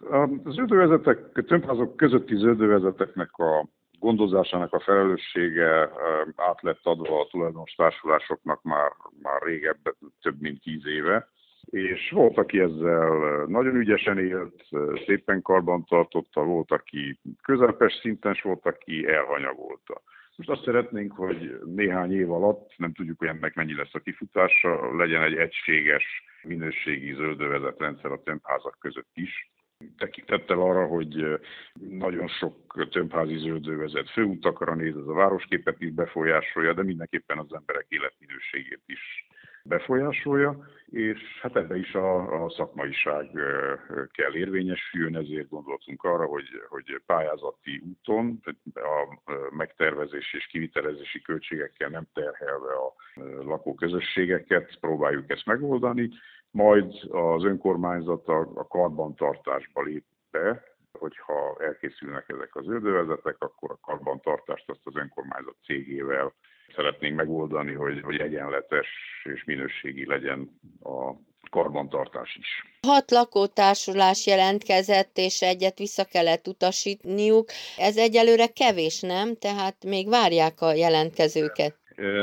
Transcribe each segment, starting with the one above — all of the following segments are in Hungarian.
A zöldövezetek, tömbházok közötti zöldövezeteknek a gondozásának a felelőssége át lett adva a tulajdonos társulásoknak már régebb, több mint 10 éve, és volt, aki ezzel nagyon ügyesen élt, szépen karbantartotta, volt, aki közepes szinten, és volt, aki elhanyagolta. Most azt szeretnénk, hogy néhány év alatt, nem tudjuk, hogy ennek mennyi lesz a kifutása, legyen egy egységes minőségi zöldövezetrendszer a tömbházak között is. Tekintettel arra, hogy nagyon sok tömbházi zöldövezet főutakra néz, ez a városképet is befolyásolja, de mindenképpen az emberek életminőségét is befolyásolja, és hát ebbe is a szakmaiság kell érvényesüljön, ezért gondoltunk arra, hogy pályázati úton a megtervezés és kivitelezési költségekkel nem terhelve a lakóközösségeket próbáljuk ezt megoldani, majd az önkormányzat a karbantartásba lép be, hogyha elkészülnek ezek az zöldövezetek, akkor a karbantartást azt az önkormányzat cégével szeretnénk megoldani, hogy egyenletes és minőségi legyen a karbantartás is. 6 lakótársulás jelentkezett, és egyet vissza kellett utasítniuk. Ez egyelőre kevés, nem? Tehát még várják a jelentkezőket.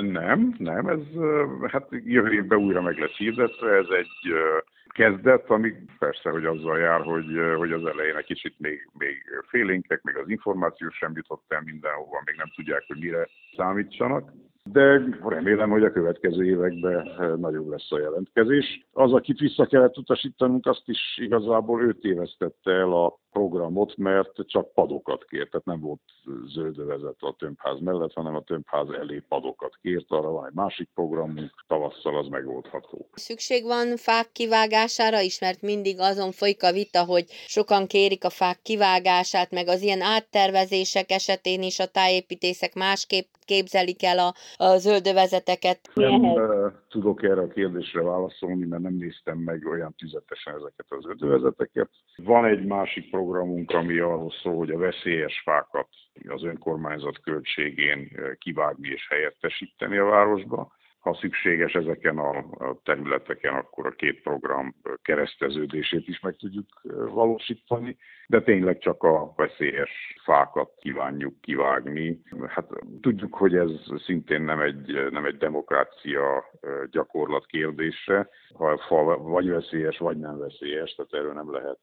Nem, ez hát jövő évben újra meg lesz hirdetve, ez egy kezdet, ami persze, hogy azzal jár, hogy az elején egy kicsit még félénkek, még az információ sem jutott el mindenhova, még nem tudják, hogy mire számítsanak. De remélem, hogy a következő években nagyobb lesz a jelentkezés. Az, akit vissza kellett utasítanunk, azt is igazából ő tévesztette el a programot, mert csak padokat kért, tehát nem volt zöldövezet a tömbház mellett, hanem a tömbház elé padokat kért, arra van egy másik programunk, tavasszal az megoldható. Szükség van fák kivágására is, mert mindig azon folyik a vita, hogy sokan kérik a fák kivágását, meg az ilyen áttervezések esetén is a tájépítészek másképp képzelik el a zöldövezeteket. Nem tudok erre a kérdésre válaszolni, mert nem néztem meg olyan tüzetesen ezeket az zöldövezeteket. Van egy másik programunk, ami arról szól, hogy a veszélyes fákat az önkormányzat költségén kivágni és helyettesíteni a városba. Ha szükséges ezeken a területeken, akkor a két program kereszteződését is meg tudjuk valósítani, de tényleg csak a veszélyes fákat kívánjuk kivágni. Hát tudjuk, hogy ez szintén nem egy demokrácia gyakorlat kérdése. Ha a fa vagy veszélyes, vagy nem veszélyes, tehát erről nem lehet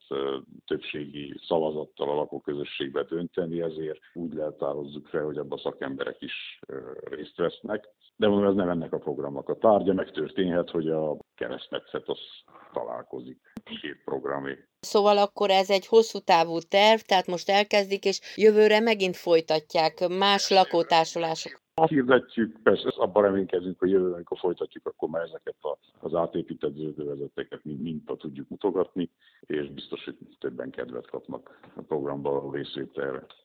többségi szavazattal a lakóközösségbe dönteni, ezért úgy leltározzuk fel, hogy abban szakemberek is részt vesznek. De mondom, ez nem ennek a programnak a tárgya, megtörténhet, hogy a keresztmetszet az találkozik két programé. Szóval akkor ez egy hosszú távú terv, tehát most elkezdik, és jövőre megint folytatják más lakótársulások. Hirdetjük, persze abban reménykezünk, hogy jövőre, amikor folytatjuk, akkor már ezeket az átépített zöldövezeteket minta tudjuk mutogatni, és biztos, hogy többen kedvet kapnak a programban a részvételre.